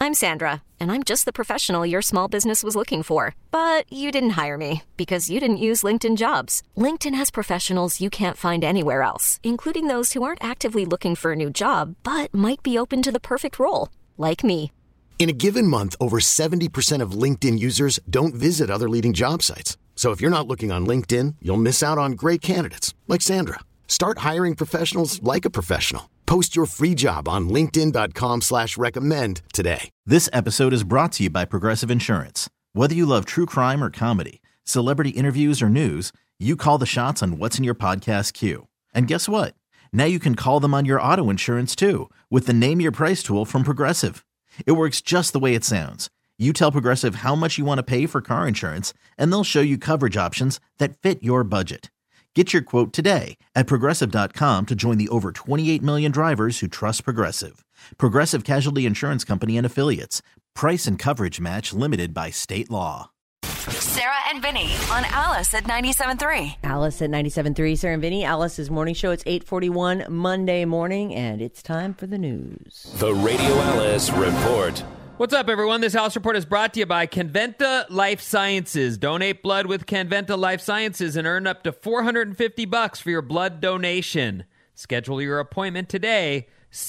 I'm Sandra, and I'm just the professional your small business was looking for. But you didn't hire me because you didn't use LinkedIn Jobs. LinkedIn has professionals you can't find anywhere else, including those who aren't actively looking for a new job, but might be open to the perfect role, like me. In a given month, over 70% of LinkedIn users don't visit other leading job sites. So if you're not looking on LinkedIn, you'll miss out on great candidates like Sandra. Start hiring professionals like a professional. Post your free job on linkedin.com/recommend today. This episode is brought to you by Progressive Insurance. Whether you love true crime or comedy, celebrity interviews or news, you call the shots on what's in your podcast queue. And guess what? Now you can call them on your auto insurance too with the Name Your Price tool from Progressive. It works just the way it sounds. You tell Progressive how much you want to pay for car insurance, and they'll show you coverage options that fit your budget. Get your quote today at Progressive.com to join the over 28 million drivers who trust Progressive. Progressive Casualty Insurance Company and Affiliates. Price and coverage match limited by state law. Sarah and Vinny on Alice at 97.3. Alice at 97.3, Sarah and Vinny, Alice's morning show. It's 8:41 Monday morning, and it's time for the news. The Radio Alice Report. What's up, everyone? This Alice Report is brought to you by Canventa Life Sciences. Donate blood with Canventa Life Sciences and earn up to $450 for your blood donation. Schedule your appointment today.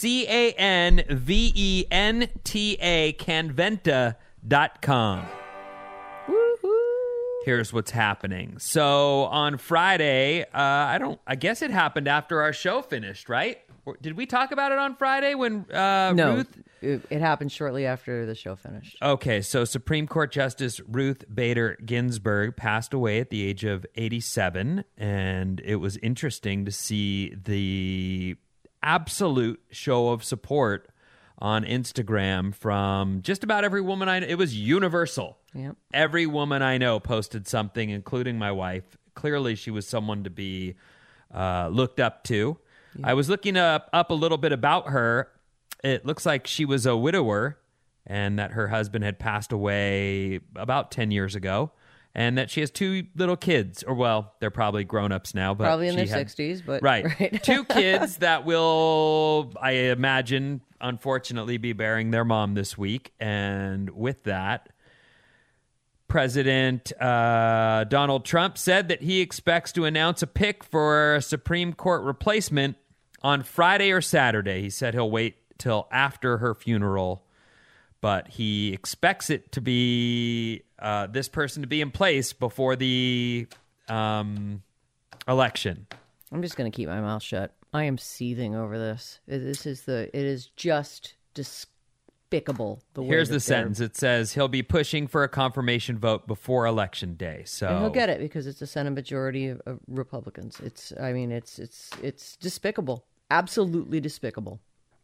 CANVENTA, Canventa.com. Here's what's happening. So on Friday, I guess it happened after our show finished, right? Did we talk about it on Friday when No, Ruth? It happened shortly after the show finished. Okay, so Supreme Court Justice Ruth Bader Ginsburg passed away at the age of 87, and it was interesting to see the absolute show of support on Instagram from just about every woman I know. It was universal. Yep. Every woman I know posted something, including my wife. Clearly, she was someone to be looked up to. Yeah. I was looking up a little bit about her. It looks like she was a widower and that her husband had passed away about 10 years ago and that she has two little kids. Or, well, they're probably grown-ups now. But probably in their 60s. But right. Two kids that will, I imagine, unfortunately be burying their mom this week. And with that, President Donald Trump said that he expects to announce a pick for a Supreme Court replacement on Friday or Saturday. He said he'll wait till after her funeral, but he expects it to be this person to be in place before the election. I'm just going to keep my mouth shut. I am seething over this. It is just despicable. Here's the sentence. It says he'll be pushing for a confirmation vote before Election Day. So and he'll get it because it's a Senate majority of Republicans. It's despicable. Absolutely despicable.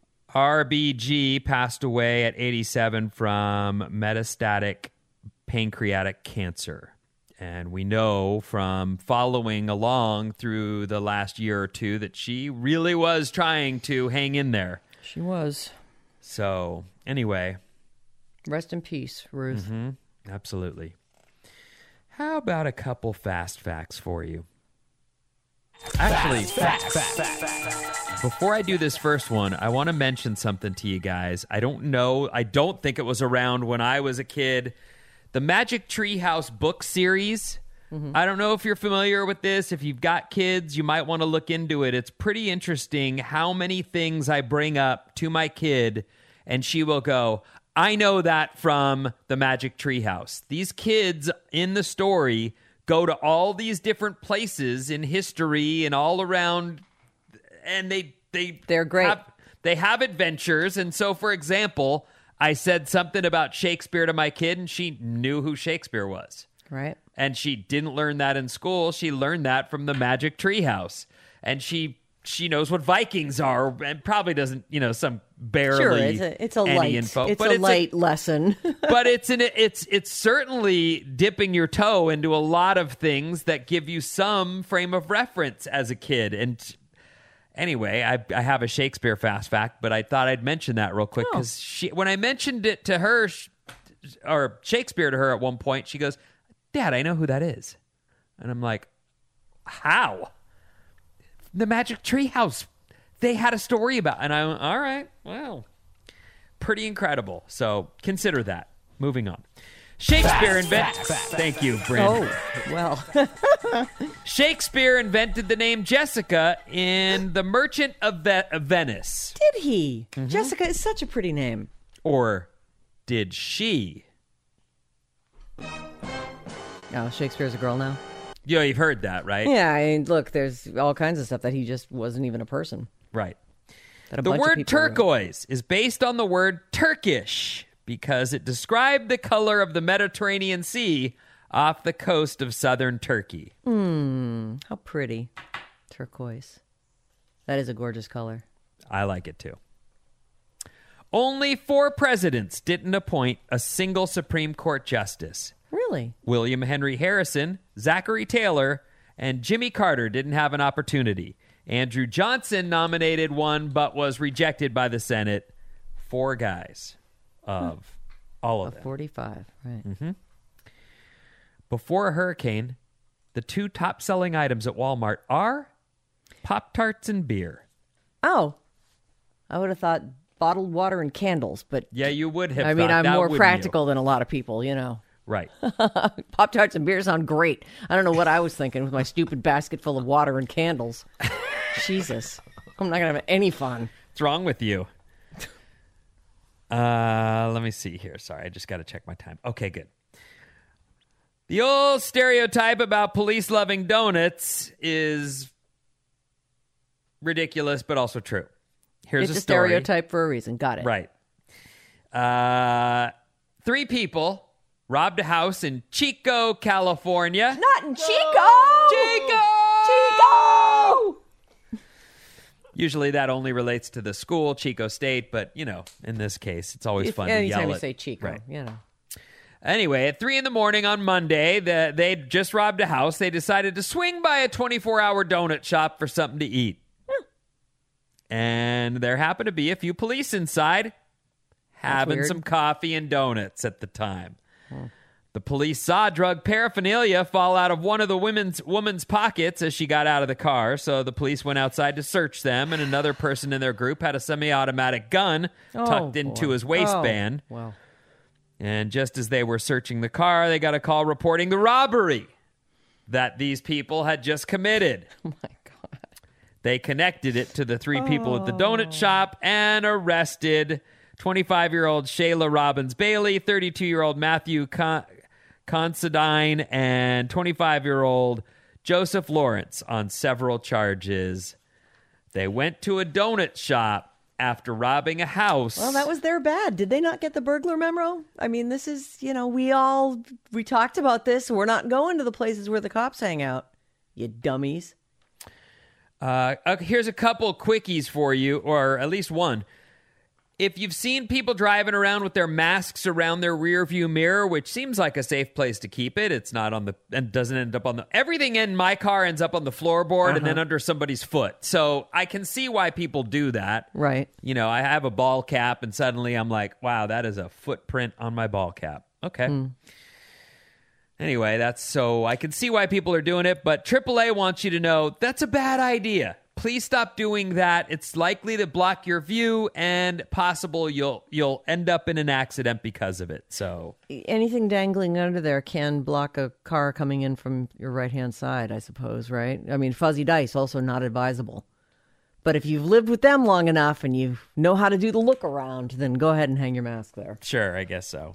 RBG passed away at 87 from metastatic pancreatic cancer. And we know from following along through the last year or two that she really was trying to hang in there. She was. So, anyway. Rest in peace, Ruth. Mm-hmm. Absolutely. How about a couple fast facts for you? Actually, before I do this first one, I want to mention something to you guys. I don't think it was around when I was a kid. The Magic Tree House book series. Mm-hmm. I don't know if you're familiar with this. If you've got kids, you might want to look into it. It's pretty interesting how many things I bring up to my kid, and she will go, I know that from the Magic Tree House. These kids in the story go to all these different places in history and all around, and they're great. They have adventures. And so, for example, I said something about Shakespeare to my kid, and she knew who Shakespeare was. Right. And she didn't learn that in school. She learned that from the Magic Tree House. And she knows what Vikings are, and probably doesn't, some barely it's a any light info. It's but a light lesson. But it's certainly dipping your toe into a lot of things that give you some frame of reference as a kid. And anyway, I have a Shakespeare fast fact, but I thought I'd mention that real quick because when I mentioned it to her, or Shakespeare to her at one point, she goes, Dad, I know who that is. And I'm like, how? The Magic Tree House. They had a story about, and I'm all right. Well, pretty incredible. So consider that. Moving on. Shakespeare invented... Thank you, Bryn. Oh, well. Shakespeare invented the name Jessica in The Merchant of Venice. Did he? Jessica is such a pretty name. Or did she? Oh, Shakespeare's a girl now? Yeah, you've heard that, right? Yeah, I mean, look, there's all kinds of stuff that he just wasn't even a person. Right. That a The bunch of word people wrote. turquoise is based on the word Turkish because it described the color of the Mediterranean Sea off the coast of southern Turkey. How pretty. Turquoise. That is a gorgeous color. I like it too. Only 4 presidents didn't appoint a single Supreme Court justice. Really? William Henry Harrison, Zachary Taylor, and Jimmy Carter didn't have an opportunity. Andrew Johnson nominated one but was rejected by the Senate. 4 guys of all of them. 45, right. Before a hurricane, the 2 top-selling items at Walmart are Pop-Tarts and beer. Oh, I would have thought bottled water and candles, but Yeah, you would have I mean, thought I'm that, more wouldn't you? practical than a lot of people, you know. Right. Pop-Tarts and beer sound great. I don't know what I was thinking with my stupid basket full of water and candles. Jesus. I'm not going to have any fun. What's wrong with you? Let me see here. Sorry, I just got to check my time. Okay, good. The old stereotype about police loving donuts is ridiculous, but also true. Here's It's a story. stereotype for a reason. Got it. Right. 3 people robbed a house in Chico, California. Not in Chico! Chico! Chico! Usually that only relates to the school, Chico State, but, you know, in this case, it's always fun to Anytime yell you at. say Chico, Right. you know. Anyway, at 3 a.m. on Monday, they'd just robbed a house. They decided to swing by a 24-hour donut shop for something to eat. And there happened to be a few police inside having weird. some coffee and donuts at the time. The police saw drug paraphernalia fall out of one of the woman's pockets as she got out of the car, so the police went outside to search them, and another person in their group had a semi-automatic gun tucked into his waistband. Oh, wow. And just as they were searching the car, they got a call reporting the robbery that these people had just committed. Oh, my God. They connected it to the 3 people at the donut shop and arrested 25-year-old Shayla Robbins Bailey, 32-year-old Matthew Considine, and 25-year-old Joseph Lawrence on several charges. They went to a donut shop after robbing a house. Well, that was their bad. Did they not get the burglar memo? I mean, this is, you know, we talked about this. We're not going to the places where the cops hang out. You dummies. Here's a couple quickies for you, or at least one. If you've seen people driving around with their masks around their rear view mirror, which seems like a safe place to keep it, it's not on the, and doesn't end up on the, everything in my car ends up on the floorboard and then under somebody's foot. So I can see why people do that. Right. You know, I have a ball cap and suddenly I'm like, wow, that is a footprint on my ball cap. Okay. Anyway, I can see why people are doing it, but AAA wants you to know that's a bad idea. Please stop doing that. It's likely to block your view and possible you'll end up in an accident because of it. So Anything dangling under there can block a car coming in from your right-hand side, I suppose, right? I mean, fuzzy dice, also not advisable. But if you've lived with them long enough and you know how to do the look around, then go ahead and hang your mask there. sure, I guess so.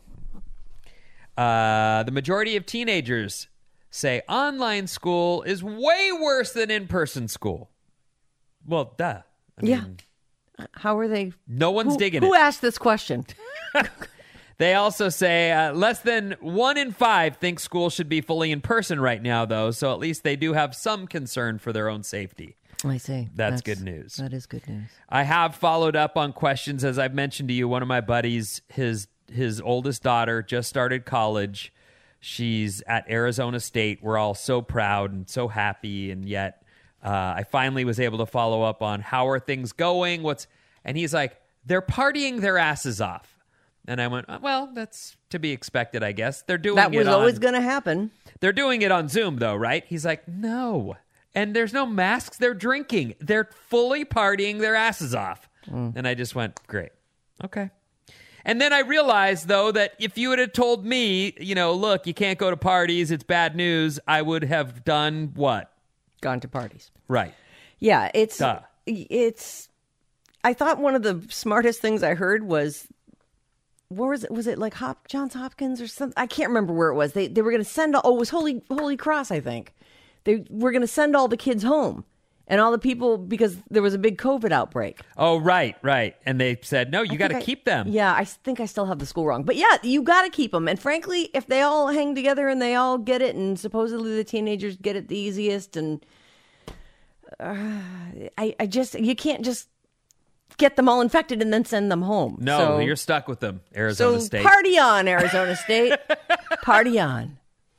The majority of teenagers say online school is way worse than in-person school. Well, duh. I mean, How are they? no one's digging Who it. asked this question? They also say less than 1 in 5 think school should be fully in person right now, though. So at least they do have some concern for their own safety. I see. That's good news. That is good news. I have followed up on questions. As I've mentioned to you, one of my buddies, his oldest daughter just started college. She's at Arizona State. We're all so proud and so happy, and yet I finally was able to follow up on how are things going. And he's like, they're partying their asses off. And I went, well, that's to be expected, I guess. They're doing That it was on, always going to happen. They're doing it on Zoom, though, right? He's like, no. And there's no masks. They're drinking. They're fully partying their asses off. And I just went, great. Okay. And then I realized, though, that if you would have told me, look, you can't go to parties, it's bad news, I would have done what? Gone to parties. Right. Yeah, Duh. I thought one of the smartest things I heard was, where was it? Was it like Johns Hopkins or something? I can't remember where it was. They were going to send it was Holy Cross, I think. They were going to send all the kids home. And all the people, because there was a big COVID outbreak. Oh, right. And they said, no, you got to keep them. Yeah, I think I still have the school wrong. But yeah, you got to keep them. And frankly, if they all hang together and they all get it, and supposedly the teenagers get it the easiest, and you can't just get them all infected and then send them home. No, you're stuck with them, Arizona State. Party on, Arizona State. Party on.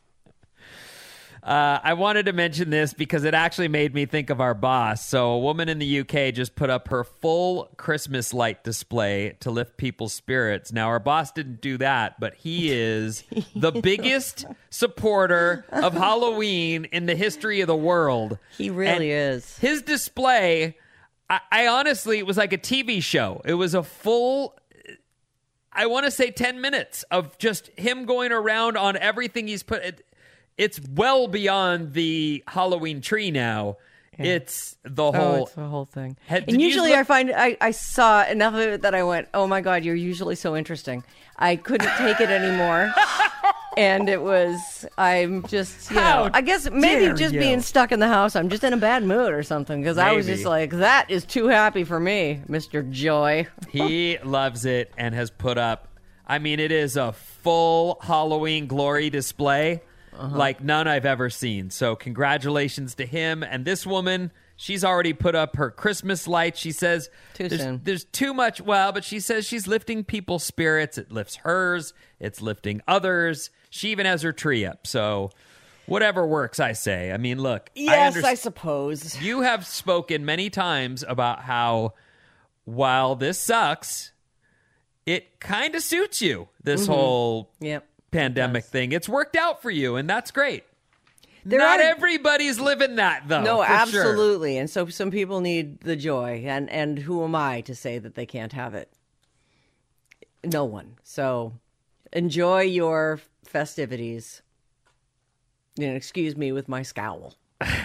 I wanted to mention this because it actually made me think of our boss. So a woman in the UK just put up her full Christmas light display to lift people's spirits. Now, our boss didn't do that, but he is the biggest supporter of Halloween in the history of the world. He really is. His display, I honestly, it was like a TV show. It was a full, I want to say 10 minutes of just him going around on everything he's put. It's well beyond the Halloween tree now. Yeah. It's the whole... it's the whole thing. And usually I find I saw enough of it that I went, oh my God, you're usually so interesting. I couldn't take it anymore. And I'm just, I guess maybe just being stuck in the house, I'm just in a bad mood or something. Because I was just like, that is too happy for me, Mr. Joy. He loves it and has put up, it is a full Halloween glory display. Like none I've ever seen. So congratulations to him. And this woman, she's already put up her Christmas lights. She says there's too much. Well, but she says she's lifting people's spirits. It lifts hers. It's lifting others. She even has her tree up. So whatever works, I say. Look. Yes, I suppose. You have spoken many times about how while this sucks, it kind of suits you, this whole... Yep. pandemic thing. It's worked out for you, and that's great. Not everybody's living that, though. No, absolutely. Sure. And so some people need the joy, and who am I to say that they can't have it? No one. So enjoy your festivities. Excuse me with my scowl.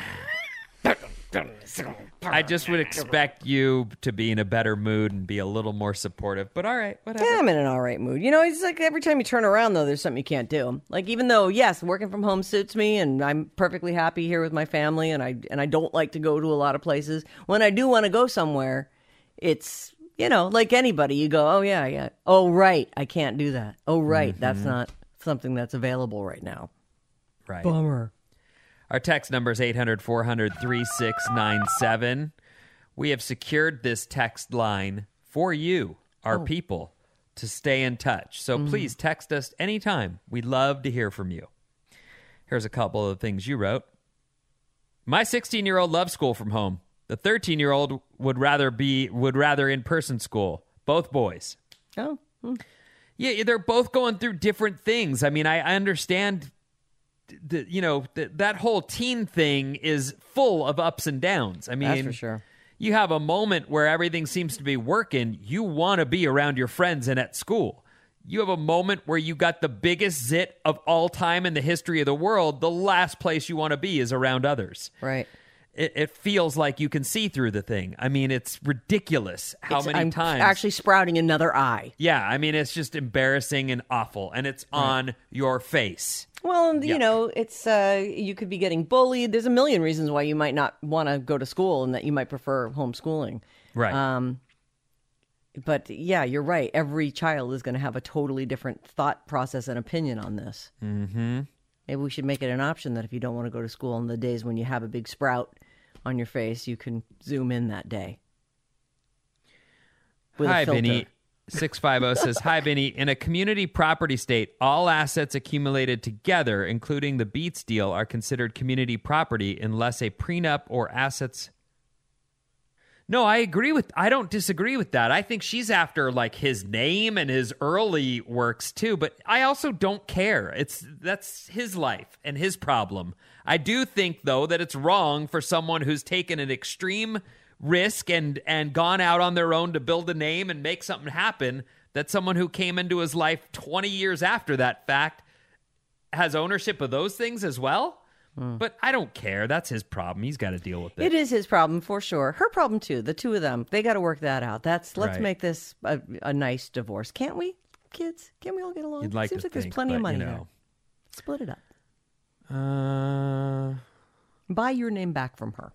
I just would expect you to be in a better mood and be a little more supportive. But all right, whatever. Yeah, I'm in an all right mood. It's like every time you turn around, though, there's something you can't do. Like, even though, yes, working from home suits me, and I'm perfectly happy here with my family, and I don't like to go to a lot of places. When I do want to go somewhere, it's, like anybody, you go, oh, yeah. Oh, right, I can't do that. Oh, right, that's not something that's available right now. Right. Bummer. Our text number is 800-400-3697. We have secured this text line for you, our people, to stay in touch. So please text us anytime. We'd love to hear from you. Here's a couple of things you wrote. My 16-year-old loves school from home. The 13-year-old would rather in-person school. Both boys. Oh. Yeah, they're both going through different things. I understand... that whole teen thing is full of ups and downs. That's for sure. You have a moment where everything seems to be working. You want to be around your friends and at school. You have a moment where you got the biggest zit of all time in the history of the world. The last place you want to be is around others. Right. It feels like you can see through the thing. It's ridiculous many times. Actually sprouting another eye. Yeah, it's just embarrassing and awful, and it's on your face. Well, it's you could be getting bullied. There's a million reasons why you might not want to go to school and that you might prefer homeschooling. Right. But yeah, you're right. Every child is going to have a totally different thought process and opinion on this. Mm-hmm. Maybe we should make it an option that if you don't want to go to school on the days when you have a big sprout on your face, you can zoom in that day. Hi, Vinny. 650 says, hi, Vinny. In a community property state, all assets accumulated together, including the Beats deal, are considered community property unless a prenup or assets... No, I don't disagree with that. I think she's after like his name and his early works too, but I also don't care. That's his life and his problem. I do think though that it's wrong for someone who's taken an extreme risk and gone out on their own to build a name and make something happen, that someone who came into his life 20 years after that fact has ownership of those things as well. But I don't care. That's his problem. He's got to deal with it. It is his problem for sure. Her problem too. The two of them, they got to work that out. Let's Right. make this a nice divorce, can't we, kids? Can we all get along? You'd like Seems to like there's think, plenty of but, money you there. know. Split it up. Uh, Buy your name back from her.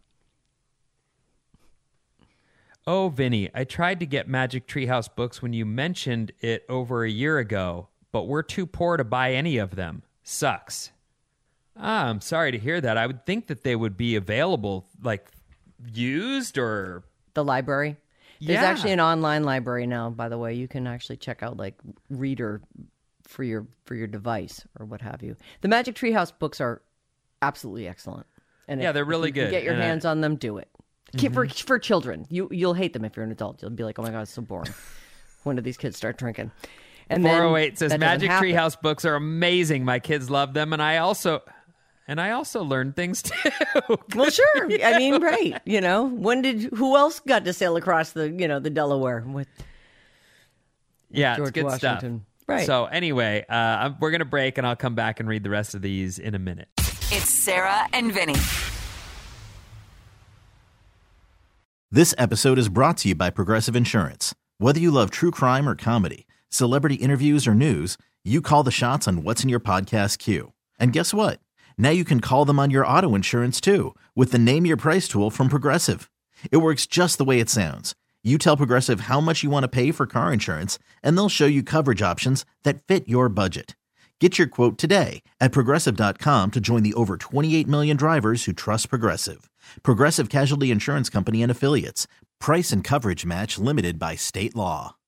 oh, Vinny, I tried to get Magic Treehouse books when you mentioned it over a year ago, but we're too poor to buy any of them. Sucks. I'm sorry to hear that. I would think that they would be available, like used or... The library. There's Yeah. actually an online library now, by the way. You can actually check out like Reader for your device or what have you. The Magic Treehouse books are absolutely excellent. And Yeah, if- they're really if you can good. Get your And hands on them, do it. For children. You'll hate them if you're an adult. You'll be like, oh my God, it's so boring. When did these kids start drinking? And 408 says that doesn't Magic happen. Treehouse books are amazing. My kids love them, and I also learned things too. Well, sure. I mean, right. You know, who else got to sail across the Delaware with Yeah, George it's good Washington? stuff. Right. So anyway, we're going to break, and I'll come back and read the rest of these in a minute. It's Sarah and Vinny. This episode is brought to you by Progressive Insurance. Whether you love true crime or comedy, celebrity interviews or news, you call the shots on what's in your podcast queue. And guess what? Now you can call them on your auto insurance too with the Name Your Price tool from Progressive. It works just the way it sounds. You tell Progressive how much you want to pay for car insurance, and they'll show you coverage options that fit your budget. Get your quote today at Progressive.com to join the over 28 million drivers who trust Progressive. Progressive Casualty Insurance Company and Affiliates. Price and coverage match limited by state law.